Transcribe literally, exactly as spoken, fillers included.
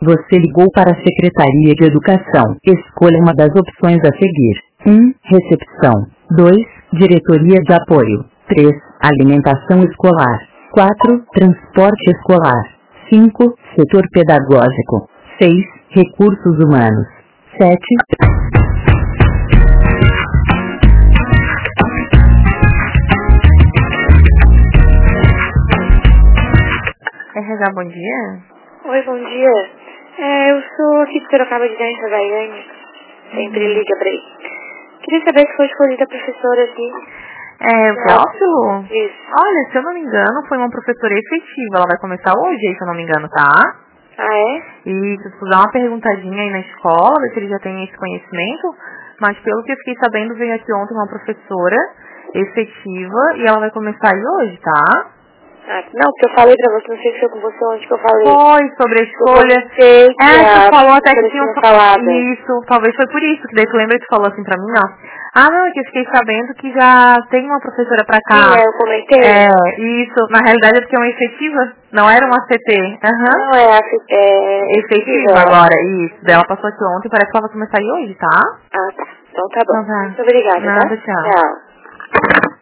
Você ligou para a Secretaria de Educação. Escolha uma das opções a seguir. um. Recepção. dois. Diretoria de Apoio. três. Alimentação escolar. quatro. Transporte escolar. cinco. Setor pedagógico. seis. Recursos humanos. sete. R H, bom dia. Oi, bom dia. É, eu sou aqui de Sorocaba de Dentro, da Daiane. Sempre Uhum. liga pra ele. Queria saber se foi escolhida a professora aqui. É, o Teófilo? Isso. Olha, se eu não me engano, foi uma professora efetiva. Ela vai começar hoje, se eu não me engano, tá? Ah, é? E se eu dar uma perguntadinha aí na escola, ver se ele já tem esse conhecimento. Mas pelo que eu fiquei sabendo, veio aqui ontem uma professora efetiva e ela vai começar aí hoje, tá? Ah, não, porque eu falei pra você, não sei se foi com você onde que eu falei. Foi, sobre a escolha. Eu sei que É, a tu falou até que tinha tinha falado. Isso, talvez foi por isso, que daí tu lembra que tu falou assim pra mim, ó. Ah, não, é que eu fiquei sabendo que já tem uma professora pra cá. Sim, é, eu comentei. É, isso, na realidade é porque é uma efetiva, não era uma C T. Aham. Não, é, a- é Efetiva agora, isso. Daí ela passou aqui ontem, parece que ela vai começar aí hoje, tá? Ah, tá. Então tá bom. Então tá. Muito obrigada, Nada, tá? tchau. Tchau.